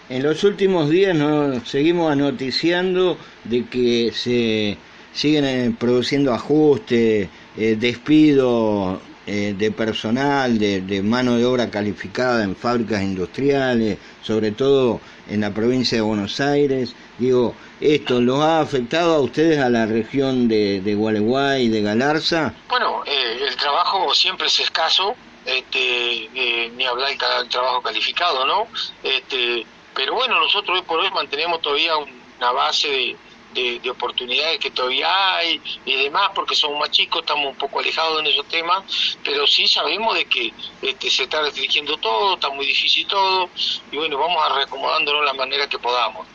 En los últimos días nos seguimos anoticiando de que se siguen produciendo ajustes, despidos de personal, de mano de obra calificada en fábricas industriales, sobre todo en la provincia de Buenos Aires. Digo, ¿esto los ha afectado a ustedes, a la región de Gualeguay y de Galarza? Bueno, el trabajo siempre es escaso, ni hablar del trabajo calificado, ¿no? Pero bueno, nosotros hoy por hoy mantenemos todavía una base de oportunidades que todavía hay y demás, porque somos más chicos, estamos un poco alejados en esos temas, pero sí sabemos de que se está restringiendo todo, está muy difícil todo, y bueno, vamos a reacomodándonos de la manera que podamos.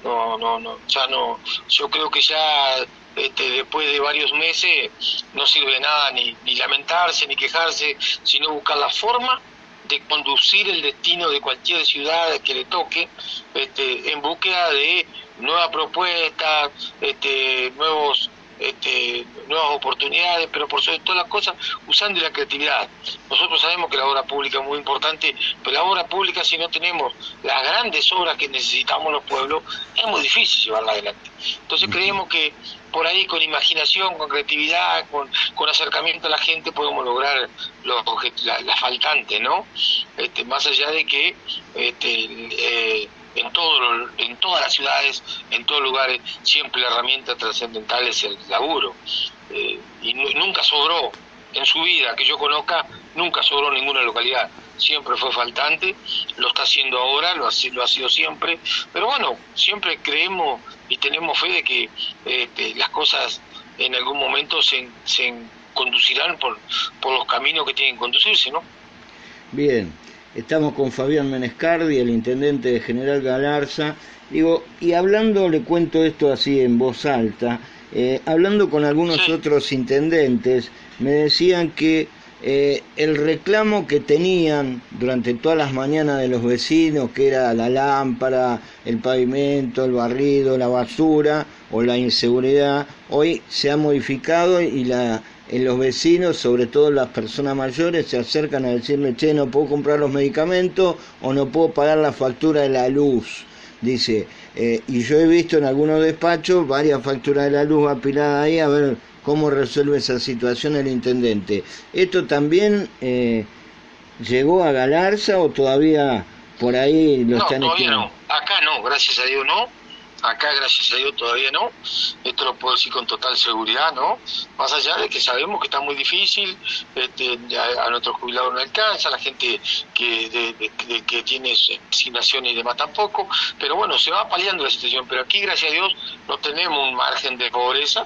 Yo creo que ya después de varios meses no sirve nada ni lamentarse ni quejarse, sino buscar la forma de conducir el destino de cualquier ciudad que le toque, en búsqueda de nuevas propuestas, nuevas oportunidades, pero por sobre todas las cosas usando la creatividad. Nosotros sabemos que la obra pública es muy importante, pero la obra pública, si no tenemos las grandes obras que necesitamos los pueblos, es muy difícil llevarla adelante. Entonces creemos que por ahí con imaginación, con creatividad, con acercamiento a la gente podemos lograr la faltante, ¿no? Más allá de que en todas las ciudades, en todos lugares, siempre la herramienta trascendental es el laburo. Y nunca sobró, en su vida que yo conozca, nunca sobró en ninguna localidad. Siempre fue faltante, lo está haciendo ahora, lo ha sido siempre. Pero bueno, siempre creemos y tenemos fe de que las cosas en algún momento se conducirán por los caminos que tienen que conducirse, ¿no? Bien. Estamos con Fabián Menescardi, el intendente de General Galarza. Digo, y hablando, le cuento esto así en voz alta, hablando con algunos otros intendentes, me decían que el reclamo que tenían durante todas las mañanas de los vecinos, que era la lámpara, el pavimento, el barrido, la basura o la inseguridad, hoy se ha modificado y los vecinos, sobre todo las personas mayores, se acercan a decirme, che, no puedo comprar los medicamentos o no puedo pagar la factura de la luz. Dice, y yo he visto en algunos despachos varias facturas de la luz apiladas ahí, a ver cómo resuelve esa situación el intendente. ¿Esto también llegó a Galarza o todavía por ahí lo están todavía no. Acá no, gracias a Dios no. Acá, gracias a Dios, todavía no. Esto lo puedo decir con total seguridad, ¿no? Más allá de que sabemos que está muy difícil, a nuestros jubilados no alcanza, la gente que tiene asignaciones y demás tampoco, pero bueno, se va paliando la situación. Pero aquí, gracias a Dios, no tenemos un margen de pobreza.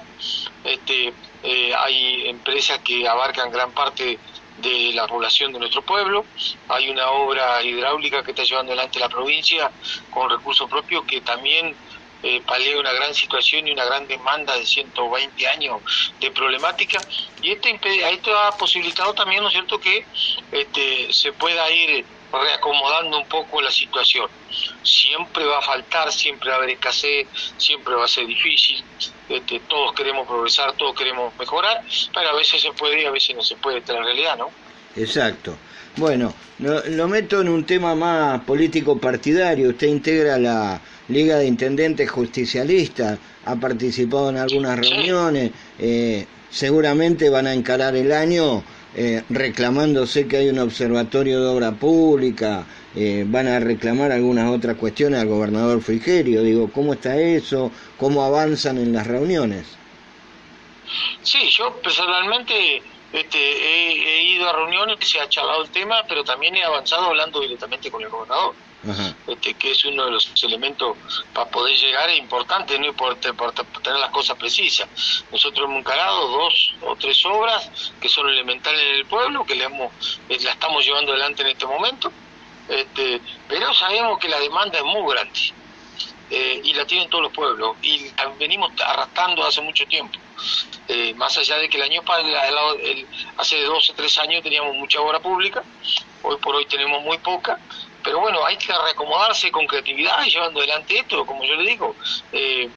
Hay empresas que abarcan gran parte de la población de nuestro pueblo. Hay una obra hidráulica que está llevando adelante la provincia con recursos propios que también palea una gran situación y una gran demanda de 120 años de problemática, y esto ha posibilitado también, ¿no es cierto?, que se pueda ir reacomodando un poco la situación. Siempre va a faltar, siempre va a haber escasez, siempre va a ser difícil, todos queremos progresar, todos queremos mejorar, pero a veces se puede y a veces no se puede, esta es la realidad, ¿no? Exacto. Bueno, lo meto en un tema más político partidario. Usted integra la Liga de Intendentes Justicialistas, ha participado en algunas reuniones, seguramente van a encarar el año reclamándose que hay un observatorio de obra pública, van a reclamar algunas otras cuestiones al gobernador Frigerio. Digo, ¿cómo está eso? ¿Cómo avanzan en las reuniones? Sí, yo personalmente he ido a reuniones, se ha charlado el tema, pero también he avanzado hablando directamente con el gobernador. Ajá. Que es uno de los elementos para poder llegar, es importante, ¿no? Por tener las cosas precisas. Nosotros hemos encarado 2 o 3 obras que son elementales en el pueblo, que la estamos llevando adelante en este momento, pero sabemos que la demanda es muy grande, y la tienen todos los pueblos, y la venimos arrastrando hace mucho tiempo. Más allá de que hace 12, 3 años teníamos mucha obra pública, hoy por hoy tenemos muy poca, pero bueno, hay que reacomodarse con creatividad y llevando adelante esto, como yo le digo,